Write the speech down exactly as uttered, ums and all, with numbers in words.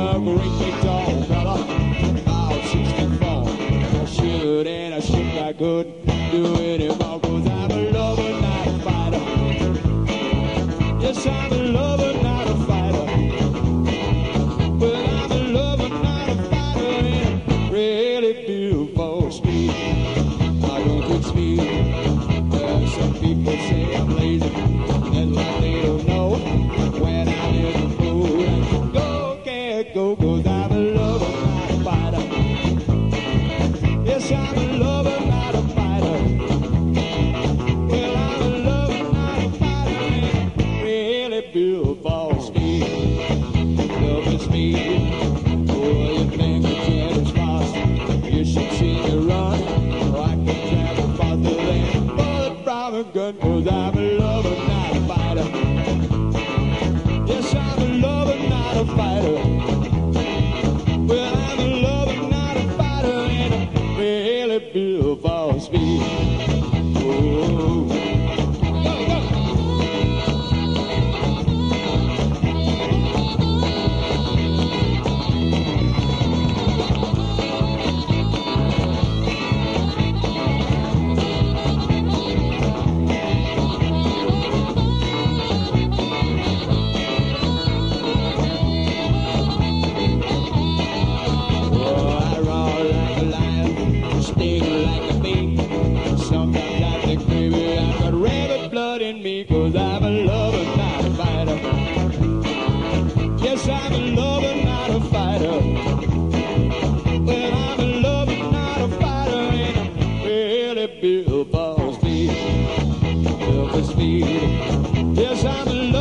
a great big tall fella, about sixty-four. I should and I should I couldn't do it anymore, 'cause I'm a lover, not a fighter. Yes, I'm a lover, not a fighter. Well, I'm a lover, not a fighter, and I really feel for speed. I don't take speed. Well, some people say I'm lazy, and like they don't know when I'm in the mood. I can go, can't go, 'cause I'm a lover, not a fighter. Yes, I'm a lover, not a fighter. Well, I'm a lover, not a fighter, and I really feel for speed. Love is speed. Oh, you think the jet is fast? You should see me run. Oh, I can travel faster than a bullet from a gun, 'cause I'm a lover, not a fighter. Yes, I'm a lover, not a fighter. Well, I'm a lover, not a fighter, and I really feel for speed. Oh, go, go. Oh, I roar like a lion, sting like a bee. Sometimes I think maybe I've got rabbit blood in me, 'cause I'm a lover, not a fighter. Yes, I'm a lover, not a fighter. Well, I'm a lover, not a fighter, and I really feel for speed. Feel for speed. Yes, I'm a lover.